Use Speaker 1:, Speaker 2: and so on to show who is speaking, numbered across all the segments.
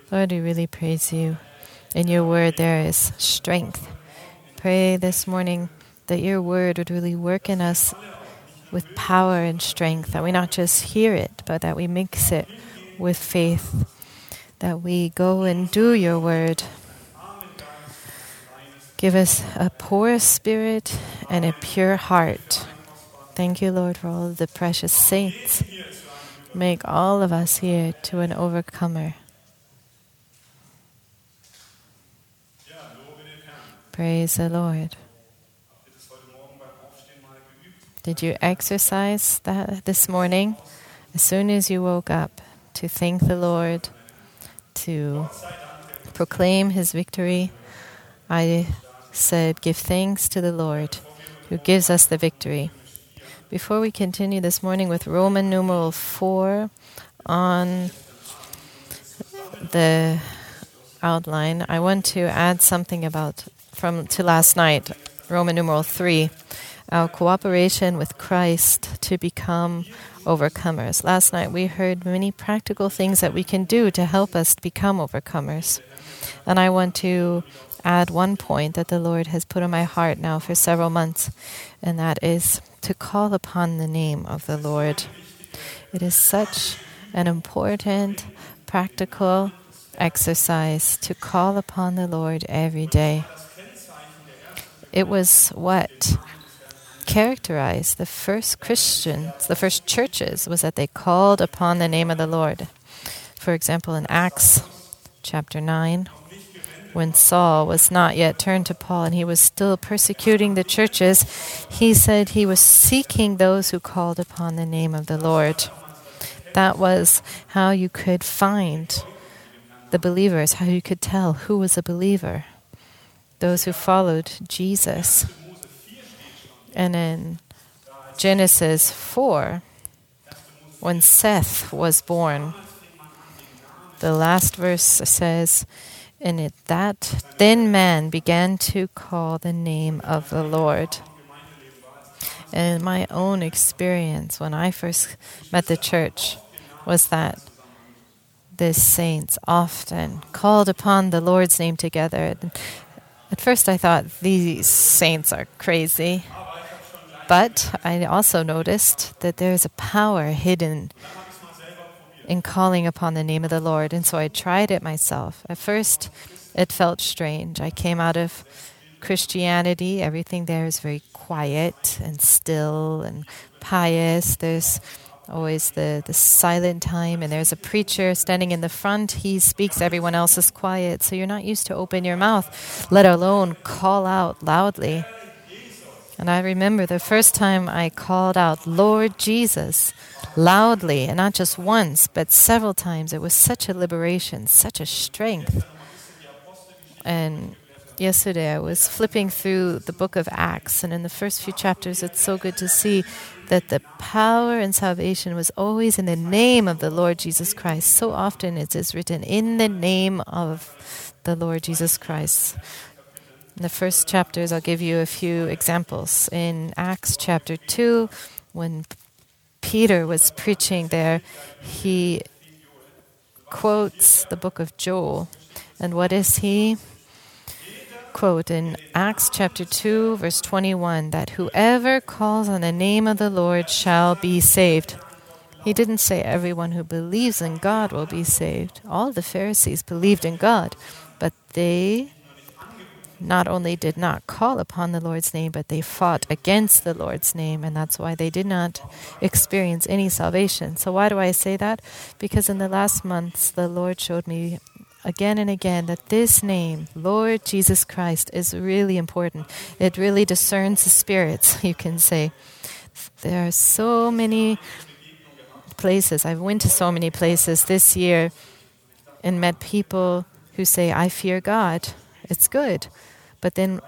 Speaker 1: Lord, we really praise you. In your word there is strength. Pray this morning that your word would really work in us with power and strength, that we not just hear it, but that we mix it with faith, that we go and do your word. Give us a poor spirit and a pure heart. Thank you, Lord, for all of the precious saints. Make all of us here to an overcomer. Praise the Lord. Did you exercise that this morning? As soon as you woke up, to thank the Lord, to proclaim His victory, I said, give thanks to the Lord who gives us the victory. Before we continue this morning with Roman numeral 4 on the outline, I want to add something to last night, Roman numeral 3, our cooperation with Christ to become overcomers. Last night we heard many practical things that we can do to help us become overcomers. And I want to add one point that the Lord has put on my heart now for several months, and that is to call upon the name of the Lord. It is such an important, practical exercise to call upon the Lord every day. It was what characterized the first Christians, the first churches, was that they called upon the name of the Lord. For example, in Acts chapter 9, when Saul was not yet turned to Paul and he was still persecuting the churches, he said he was seeking those who called upon the name of the Lord. That was how you could find the believers, how you could tell who was a believer. Those who followed Jesus. And in Genesis 4, when Seth was born, the last verse says, in it that then man began to call the name of the Lord. And my own experience when I first met the church was that the saints often called upon the Lord's name together. At first I thought these saints are crazy, but I also noticed that there is a power hidden in calling upon the name of the Lord. And so I tried it myself. At first, it felt strange. I came out of Christianity. Everything there is very quiet and still and pious. There's always the silent time, and there's a preacher standing in the front. He speaks, everyone else is quiet. So you're not used to open your mouth, let alone call out loudly. And I remember the first time I called out, Lord Jesus, loudly, and not just once, but several times. It was such a liberation, such a strength. And yesterday I was flipping through the book of Acts, and in the first few chapters it's so good to see that the power and salvation was always in the name of the Lord Jesus Christ. So often it is written, in the name of the Lord Jesus Christ. In the first chapters, I'll give you a few examples. In Acts chapter 2, when Peter was preaching there, he quotes the book of Joel. And what is he? Quote in Acts chapter 2, verse 21, that whoever calls on the name of the Lord shall be saved. He didn't say everyone who believes in God will be saved. All the Pharisees believed in God, but they not only did not call upon the Lord's name, but they fought against the Lord's name, and that's why they did not experience any salvation. So why do I say that? Because in the last months, the Lord showed me again and again that this name, Lord Jesus Christ, is really important. It really discerns the spirits, you can say. There are so many places. I've went to so many places this year and met people who say, I fear God. It's good. But then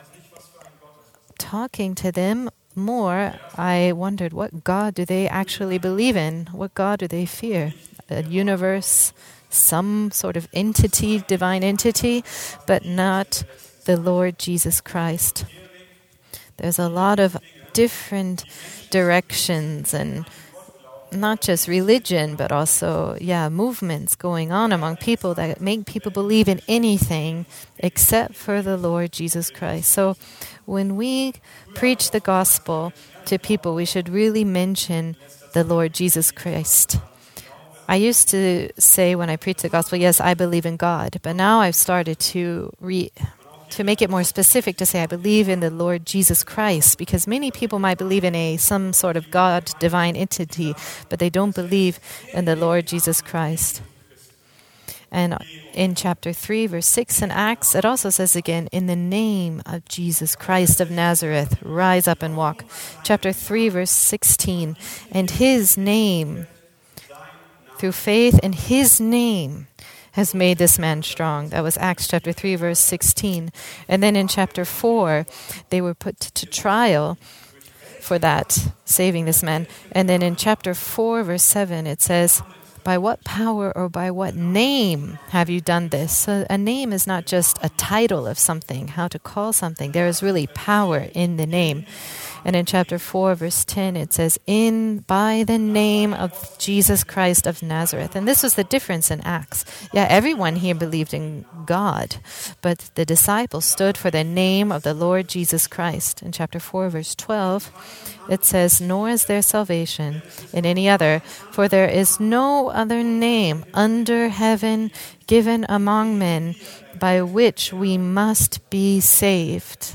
Speaker 1: talking to them more, I wondered, what God do they actually believe in? What God do they fear? A universe, some sort of entity, divine entity, but not the Lord Jesus Christ. There's a lot of different directions and not just religion, but also, movements going on among people that make people believe in anything except for the Lord Jesus Christ. So when we preach the gospel to people, we should really mention the Lord Jesus Christ. I used to say when I preach the gospel, yes, I believe in God, but now I've started to make it more specific to say I believe in the Lord Jesus Christ, because many people might believe in some sort of God, divine entity, but they don't believe in the Lord Jesus Christ. And in chapter 3, verse 6 in Acts, it also says again, in the name of Jesus Christ of Nazareth, rise up and walk. Chapter 3, verse 16, and his name, through faith in his name, has made this man strong. That was Acts chapter 3, verse 16. And then in chapter 4, they were put to trial for that, saving this man. And then in chapter 4, verse 7, it says, by what power or by what name have you done this? So a name is not just a title of something, how to call something. There is really power in the name. And in chapter 4, verse 10, it says, by the name of Jesus Christ of Nazareth. And this was the difference in Acts. Yeah, everyone here believed in God, but the disciples stood for the name of the Lord Jesus Christ. In chapter 4, verse 12, it says, nor is there salvation in any other, for there is no other name under heaven given among men by which we must be saved.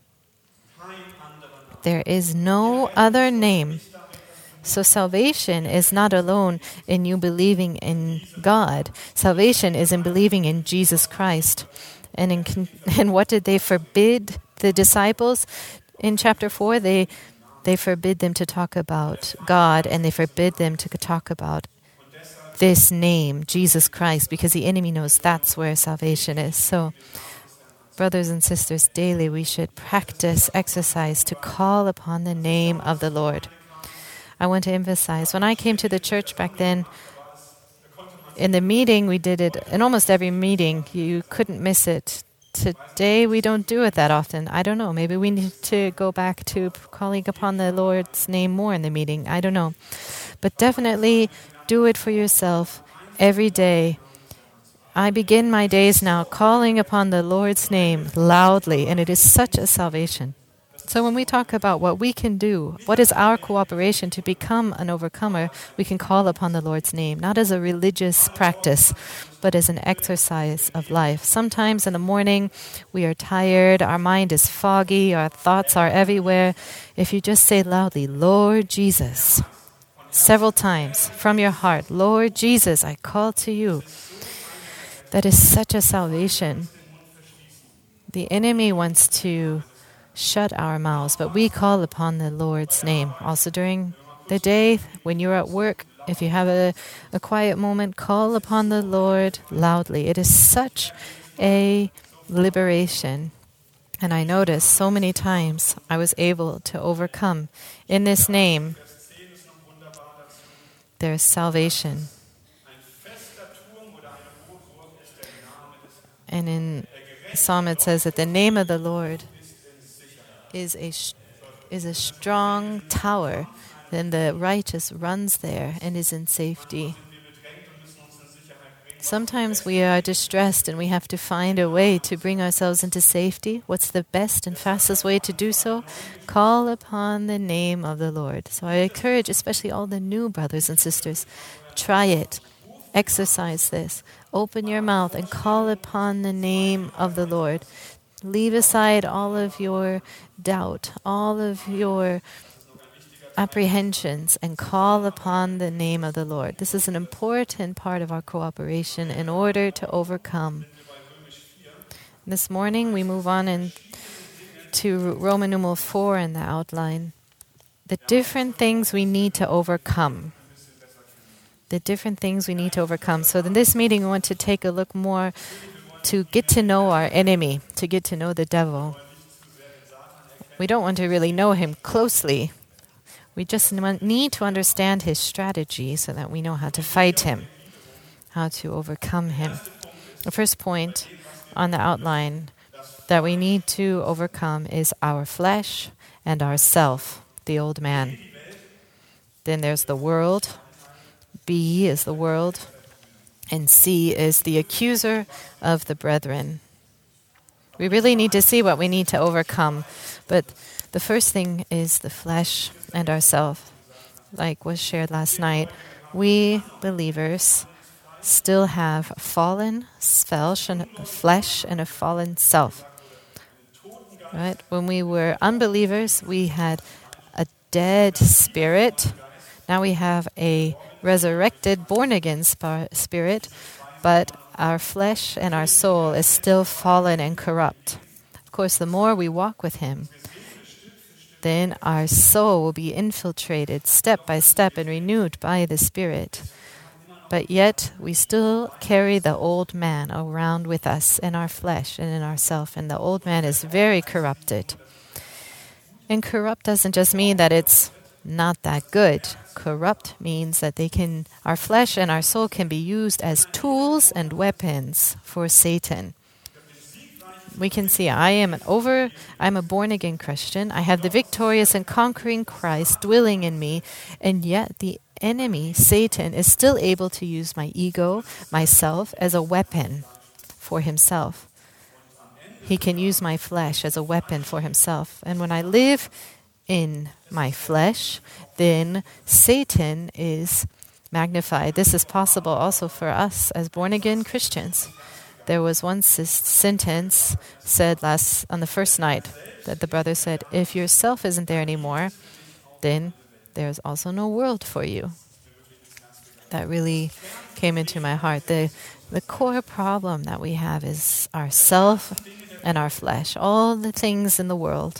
Speaker 1: There is no other name. So salvation is not alone in you believing in God. Salvation is in believing in Jesus Christ. And what did they forbid the disciples? In chapter 4, they forbid them to talk about God, and they forbid them to talk about this name, Jesus Christ, because the enemy knows that's where salvation is. So, brothers and sisters, daily we should exercise to call upon the name of the Lord. I want to emphasize, when I came to the church back then, in the meeting we did it, in almost every meeting, you couldn't miss it. Today we don't do it that often. I don't know, maybe we need to go back to calling upon the Lord's name more in the meeting. I don't know. But definitely do it for yourself every day. I begin my days now calling upon the Lord's name loudly, and it is such a salvation. So when we talk about what we can do, what is our cooperation to become an overcomer, we can call upon the Lord's name, not as a religious practice, but as an exercise of life. Sometimes in the morning, we are tired, our mind is foggy, our thoughts are everywhere. If you just say loudly, Lord Jesus, several times from your heart, Lord Jesus, I call to you. That is such a salvation. The enemy wants to shut our mouths, but we call upon the Lord's name. Also during the day, when you're at work, if you have a quiet moment, call upon the Lord loudly. It is such a liberation. And I noticed so many times I was able to overcome. In this name, there is salvation. And in Psalm it says that the name of the Lord is a strong tower. Then the righteous runs there and is in safety. Sometimes we are distressed and we have to find a way to bring ourselves into safety. What's the best and fastest way to do so? Call upon the name of the Lord. So I encourage especially all the new brothers and sisters, try it. Exercise this. Open your mouth and call upon the name of the Lord. Leave aside all of your doubt, all of your apprehensions, and call upon the name of the Lord. This is an important part of our cooperation in order to overcome. This morning we move on to Roman numeral 4 in the outline. The different things we need to overcome. The different things we need to overcome. So in this meeting, we want to take a look more to get to know our enemy, to get to know the devil. We don't want to really know him closely. We just need to understand his strategy so that we know how to fight him, how to overcome him. The first point on the outline that we need to overcome is our flesh and our self, the old man. Then there's the world, B is the world, and C is the accuser of the brethren. We really need to see what we need to overcome. But the first thing is the flesh and ourself. Like was shared last night, we believers still have a fallen flesh and a fallen self. Right? When we were unbelievers, we had a dead spirit. Now we have a resurrected, born-again spirit, but our flesh and our soul is still fallen and corrupt. Of course, the more we walk with Him, then our soul will be infiltrated step by step and renewed by the Spirit. But yet, we still carry the old man around with us in our flesh and in ourself, and the old man is very corrupted. And corrupt doesn't just mean that it's not that good. Corrupt means that our flesh and our soul can be used as tools and weapons for Satan. We can see I'm a born-again Christian. I have the victorious and conquering Christ dwelling in me, and yet the enemy, Satan, is still able to use my ego, myself, as a weapon for himself. He can use my flesh as a weapon for himself. And when I live in my flesh, then Satan is magnified. This is possible also for us as born-again Christians. There was one sentence said on the first night that the brother said, if yourself isn't there anymore, then there's also no world for you. That really came into my heart. The core problem that we have is ourself and our flesh, all the things in the world.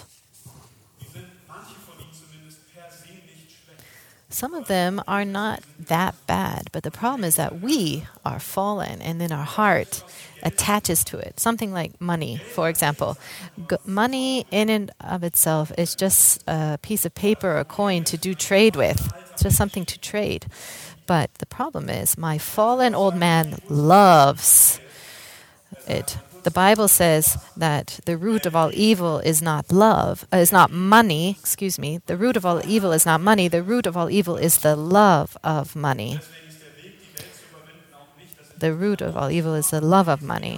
Speaker 1: Some of them are not that bad, but the problem is that we are fallen and then our heart attaches to it. Something like money, for example. Money in and of itself is just a piece of paper or a coin to do trade with. It's just something to trade. But the problem is my fallen old man loves it. The Bible says that the root of all evil is not money. The root of all evil is not money. The root of all evil is the love of money. The root of all evil is the love of money.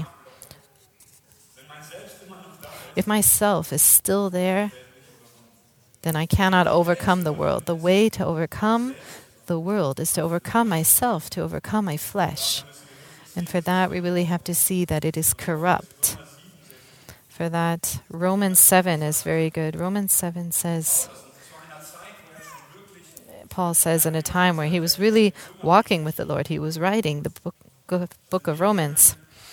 Speaker 1: If myself is still there, then I cannot overcome the world. The way to overcome the world is to overcome myself, to overcome my flesh. And for that, we really have to see that it is corrupt. For that, Romans 7 is very good. Romans 7 says, Paul says in a time where he was really walking with the Lord, he was writing the book of Romans.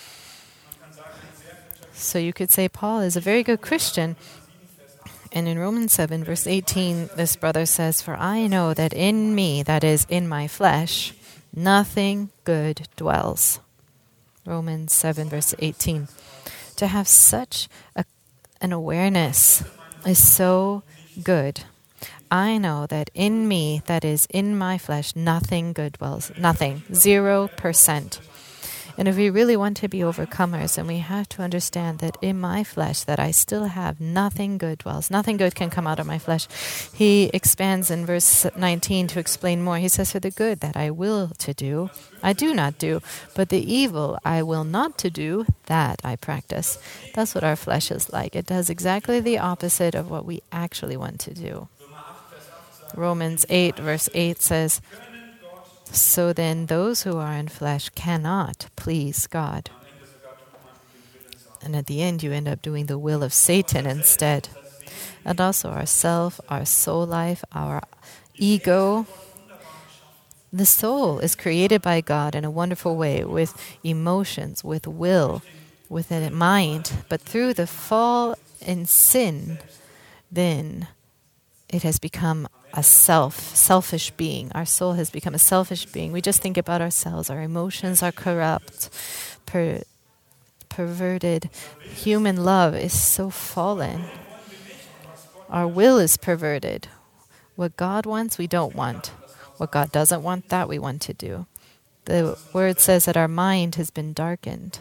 Speaker 1: So you could say Paul is a very good Christian. And in Romans 7, verse 18, this brother says, for I know that in me, that is, in my flesh, nothing good dwells. Romans 7, verse 18. To have such an awareness is so good. I know that in me, that is, in my flesh, nothing good dwells. Nothing. 0%. And if we really want to be overcomers, then we have to understand that in my flesh, that I still have nothing good dwells. Nothing good can come out of my flesh. He expands in verse 19 to explain more. He says, for the good that I will to do, I do not do, but the evil I will not to do, that I practice. That's what our flesh is like. It does exactly the opposite of what we actually want to do. Romans 8, verse 8 says, so then those who are in flesh cannot please God. And at the end, you end up doing the will of Satan instead. And also our self, our soul life, our ego. The soul is created by God in a wonderful way with emotions, with will, with a mind. But through the fall in sin, then it has become a selfish being. Our soul has become a selfish being. We just think about ourselves. Our emotions are corrupt, perverted. Human love is so fallen. Our will is perverted. What God wants, we don't want. What God doesn't want, that we want to do. The word says that our mind has been darkened.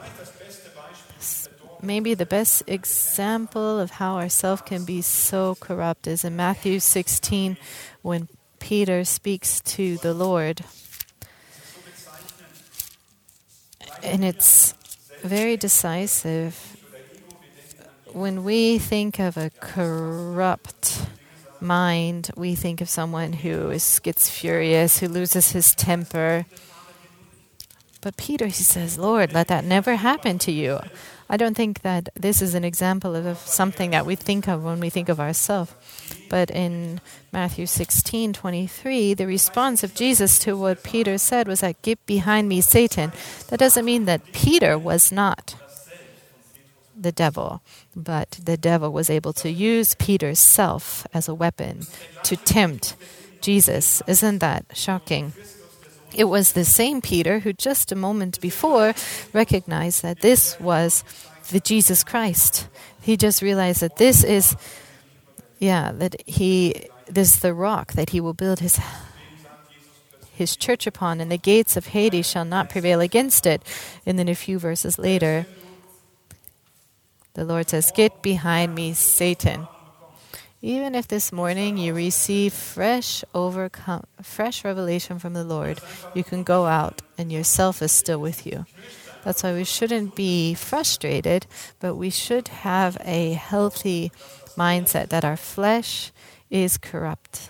Speaker 1: Maybe the best example of how our self can be so corrupt is in Matthew 16 when Peter speaks to the Lord. And it's very decisive when we think of a corrupt mind. We think of someone who gets furious, who loses his temper. But Peter, he says, Lord, let that never happen to you. I don't think that this is an example of something that we think of when we think of ourselves. But in Matthew 16:23, the response of Jesus to what Peter said was that, "Get behind me, Satan." That doesn't mean that Peter was not the devil, but the devil was able to use Peter's self as a weapon to tempt Jesus. Isn't that shocking? It was the same Peter who just a moment before recognized that this was the Jesus Christ. He just realized that this is the rock that he will build his church upon, and the gates of Hades shall not prevail against it. And then a few verses later, the Lord says, "Get behind me, Satan." Even if this morning you receive fresh revelation from the Lord, you can go out and yourself is still with you. That's why we shouldn't be frustrated, but we should have a healthy mindset that our flesh is corrupt.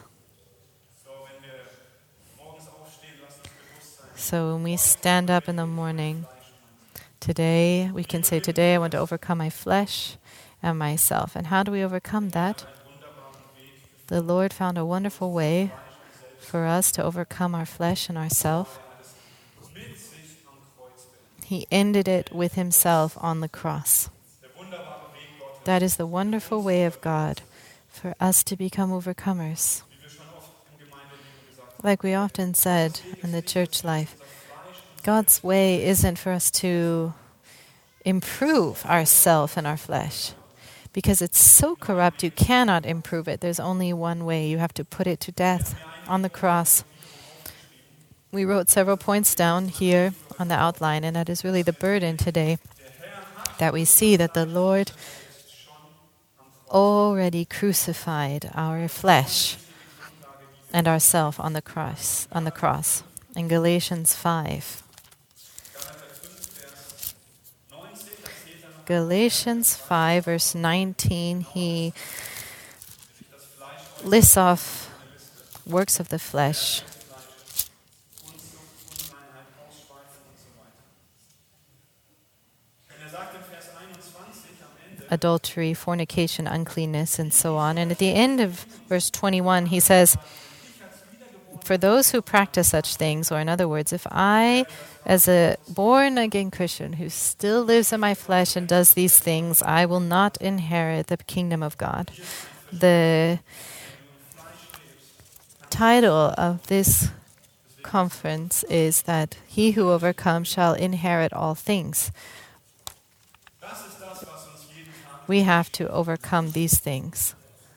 Speaker 1: So when we stand up in the morning, today, we can say, today I want to overcome my flesh and myself. And how do we overcome that? The Lord found a wonderful way for us to overcome our flesh and ourself. He ended it with himself on the cross. That is the wonderful way of God for us to become overcomers. Like we often said in the church life, God's way isn't for us to improve ourself and our flesh, because it's so corrupt you cannot improve it. There's only one way. You have to put it to death on the cross. We wrote several points down here on the outline, and that is really the burden today, that we see that the Lord already crucified our flesh and ourself on the cross. In Galatians 5. Galatians 5, verse 19, he lists off works of the flesh. Adultery, fornication, uncleanness, and so on. And at the end of verse 21, he says, for those who practice such things, or in other words, if I, as a born-again Christian who still lives in my flesh and does these things, I will not inherit the kingdom of God. The title of this conference is that he who overcomes shall inherit all things. We have to overcome these things.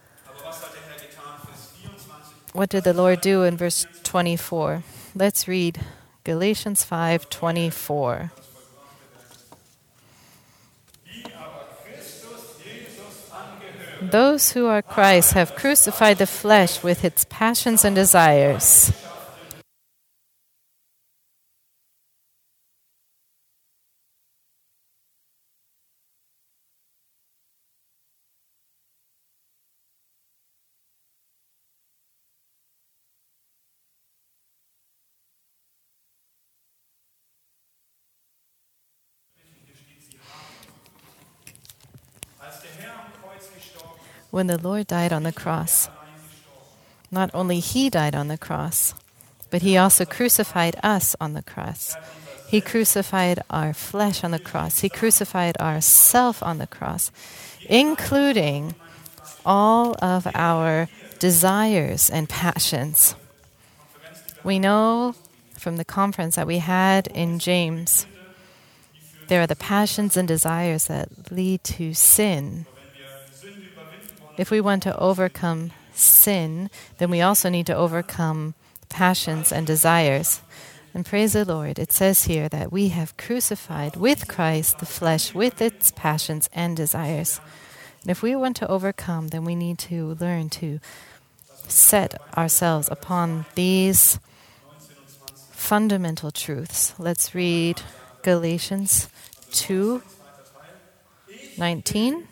Speaker 1: What did the Lord do in verse 24? Let's read Galatians 5:24. Those who are Christ have crucified the flesh with its passions and desires. When the Lord died on the cross, not only He died on the cross, but He also crucified us on the cross. He crucified our flesh on the cross. He crucified ourself on the cross, including all of our desires and passions. We know from the conference that we had in James, there are the passions and desires that lead to sin. If we want to overcome sin, then we also need to overcome passions and desires. And praise the Lord, it says here that we have crucified with Christ the flesh with its passions and desires. And if we want to overcome, then we need to learn to set ourselves upon these fundamental truths. Let's read Galatians 2:19.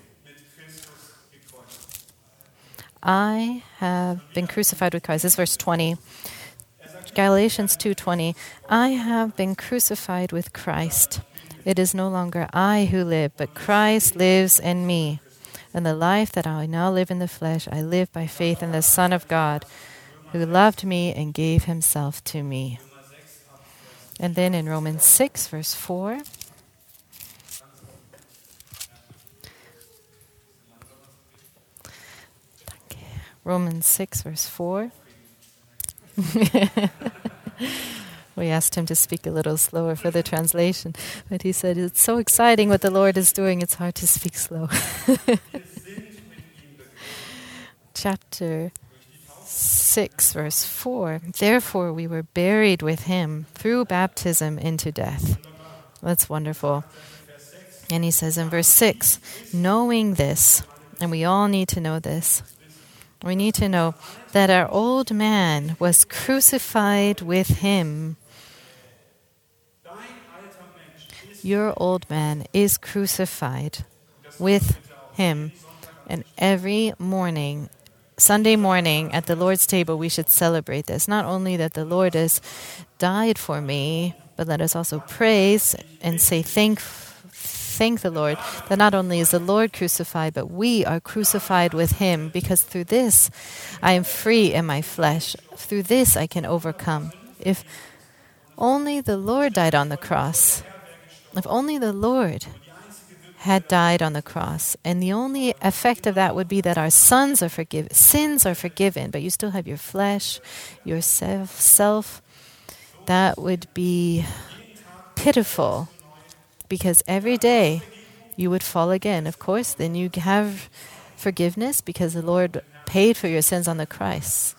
Speaker 1: I have been crucified with Christ. This is verse 20. Galatians 2:20. I have been crucified with Christ. It is no longer I who live, but Christ lives in me. And the life that I now live in the flesh, I live by faith in the Son of God, who loved me and gave himself to me. And then in Romans 6, verse 4. Romans 6, verse 4. We asked him to speak a little slower for the translation, but he said, it's so exciting what the Lord is doing, it's hard to speak slow. Chapter 6, verse 4. Therefore we were buried with him through baptism into death. That's wonderful. And he says in verse 6, knowing this, and we all need to know this, we need to know that our old man was crucified with him. Your old man is crucified with him. And every morning, Sunday morning at the Lord's table, we should celebrate this. Not only that the Lord has died for me, but let us also praise and say thank the Lord that not only is the Lord crucified, but we are crucified with him, because through this I am free in my flesh. Through this I can overcome. If only the Lord died on the cross, if only the Lord had died on the cross, and the only effect of that would be that our sins are forgiven, but you still have your flesh, your self, that would be pitiful. Because every day you would fall again. Of course, then you have forgiveness because the Lord paid for your sins on the cross.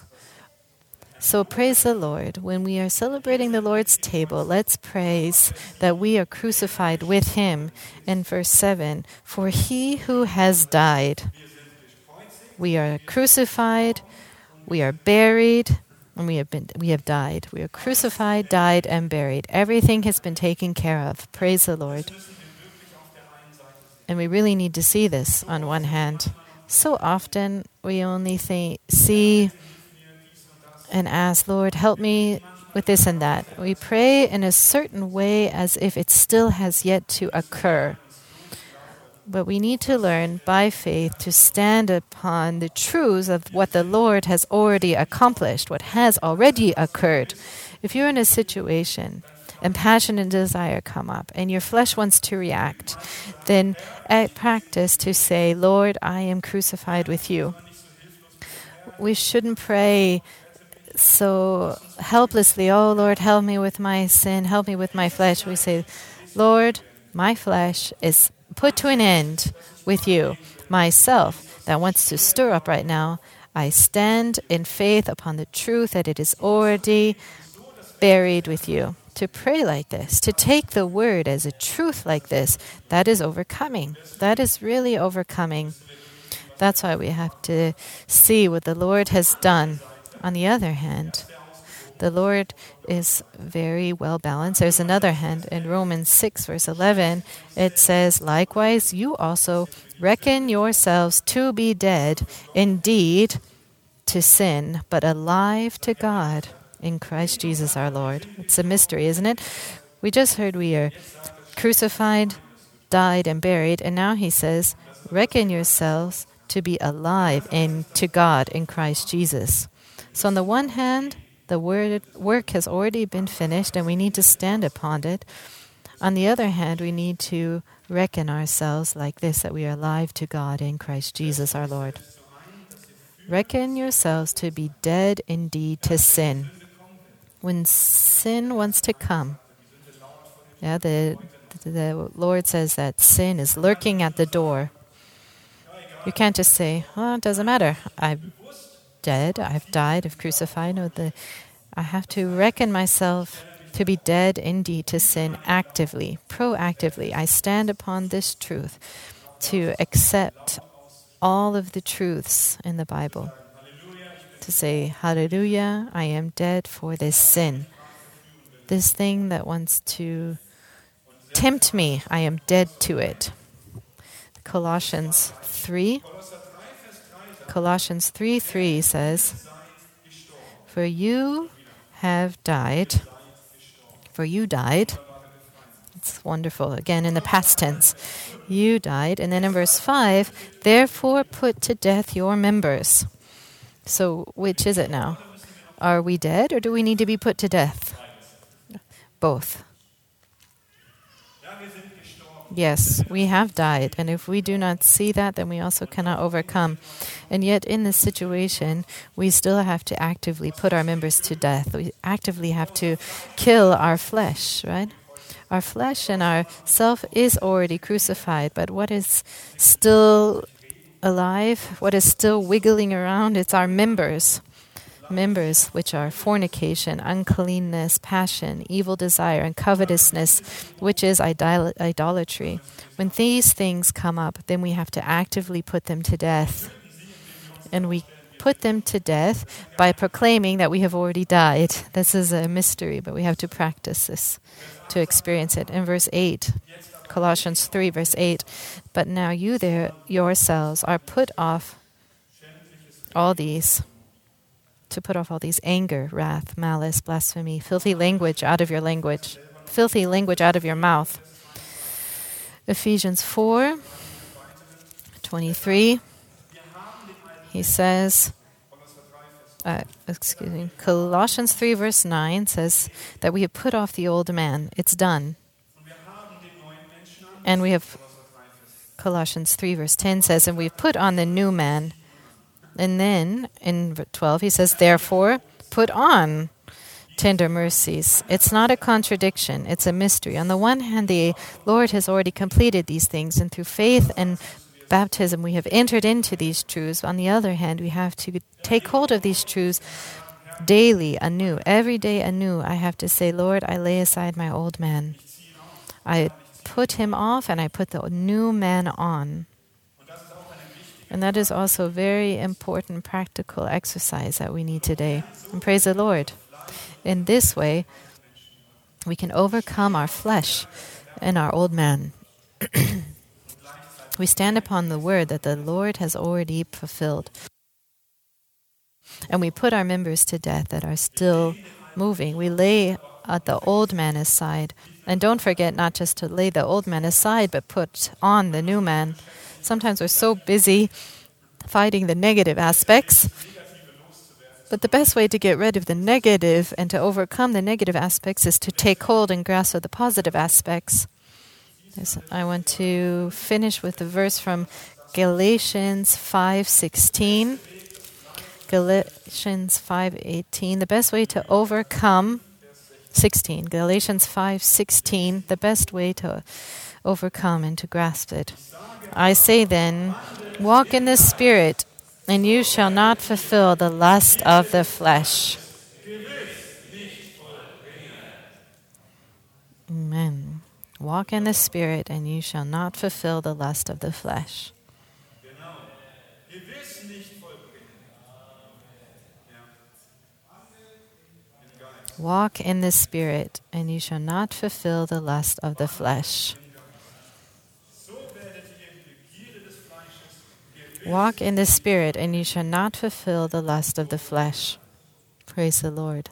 Speaker 1: So praise the Lord. When we are celebrating the Lord's table, let's praise that we are crucified with him. In verse 7, for he who has died, we are crucified, we are buried, and we have died. We are crucified, died, and buried. Everything has been taken care of. Praise the Lord. And we really need to see this on one hand. So often we only see and ask, Lord, help me with this and that. We pray in a certain way as if it still has yet to occur. But we need to learn by faith to stand upon the truths of what the Lord has already accomplished, what has already occurred. If you're in a situation and passion and desire come up and your flesh wants to react, then practice to say, Lord, I am crucified with you. We shouldn't pray so helplessly, oh Lord, help me with my sin, help me with my flesh. We say, Lord, my flesh is put to an end with you. Myself that wants to stir up right now, I stand in faith upon the truth that it is already buried with you. To pray like this, to take the word as a truth like this, that is overcoming. That is really overcoming. That's why we have to see what the Lord has done. On the other hand, the Lord is very well balanced. There's another hand in Romans 6, verse 11. It says, likewise, you also reckon yourselves to be dead indeed to sin, but alive to God in Christ Jesus our Lord. It's a mystery, isn't it? We just heard we are crucified, died, and buried, and now he says, reckon yourselves to be alive to God in Christ Jesus. So on the one hand, the work has already been finished and we need to stand upon it. On the other hand, we need to reckon ourselves like this, that we are alive to God in Christ Jesus our Lord. Reckon yourselves to be dead indeed to sin. When sin wants to come, the Lord says that sin is lurking at the door. You can't just say, oh, it doesn't matter. I'm dead, I've died, I've crucified. No, I have to reckon myself to be dead indeed to sin actively, proactively. I stand upon this truth to accept all of the truths in the Bible. To say, hallelujah, I am dead for this sin. This thing that wants to tempt me, I am dead to it. Colossians 3:3 says, For you died. It's wonderful. Again, in the past tense. You died. And then in verse 5, therefore put to death your members. So which is it now? Are we dead or do we need to be put to death? Both. Yes, we have died. And if we do not see that, then we also cannot overcome. And yet in this situation, we still have to actively put our members to death. We actively have to kill our flesh, right? Our flesh and our self is already crucified, but what is still alive, what is still wiggling around, it's our members. Members which are fornication, uncleanness, passion, evil desire, and covetousness, which is idolatry. When these things come up, then we have to actively put them to death. And we put them to death by proclaiming that we have already died. This is a mystery, but we have to practice this to experience it. In verse 8, Colossians 3, verse 8, but now you there yourselves are put off all these, to put off all these anger, wrath, malice, blasphemy, filthy language out of your mouth. Ephesians 4:23. He says, Colossians 3 verse 9 says that we have put off the old man. It's done. And we have Colossians 3 verse 10 says, and we've put on the new man. And then in 12 he says, therefore, put on tender mercies. It's not a contradiction. It's a mystery. On the one hand, the Lord has already completed these things, and through faith and baptism we have entered into these truths. On the other hand, we have to take hold of these truths daily, anew. Every day anew, I have to say, Lord, I lay aside my old man. I put him off and I put the new man on. And that is also a very important practical exercise that we need today. And praise the Lord. In this way, we can overcome our flesh and our old man. We stand upon the word that the Lord has already fulfilled. And we put our members to death that are still moving. We lay the old man aside. And don't forget not just to lay the old man aside, but put on the new man. Sometimes we're so busy fighting the negative aspects. But the best way to get rid of the negative and to overcome the negative aspects is to take hold and grasp of the positive aspects. I want to finish with the verse from Galatians 5:16. Galatians 5:18. The best way to overcome 16. Galatians 5:16. The best way to overcome and to grasp it. I say then, walk in the Spirit, and you shall not fulfill the lust of the flesh. Amen. Walk in the Spirit, and you shall not fulfill the lust of the flesh. Walk in the Spirit, and you shall not fulfill the lust of the flesh. Walk in the Spirit, and you shall not fulfill the lust of the flesh. Praise the Lord.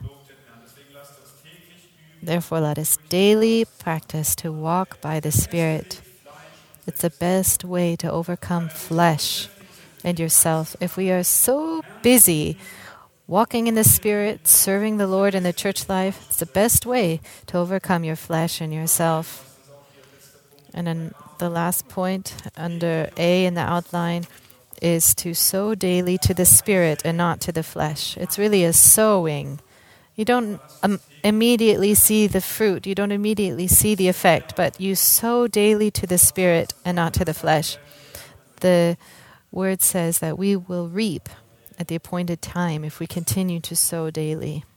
Speaker 1: Therefore, let us daily practice to walk by the Spirit. It's the best way to overcome flesh and yourself. If we are so busy walking in the Spirit, serving the Lord in the church life, it's the best way to overcome your flesh and yourself. And then the last point under A in the outline is to sow daily to the Spirit and not to the flesh. It's really a sowing. You don't immediately see the fruit. You don't immediately see the effect, but you sow daily to the Spirit and not to the flesh. The word says that we will reap at the appointed time if we continue to sow daily.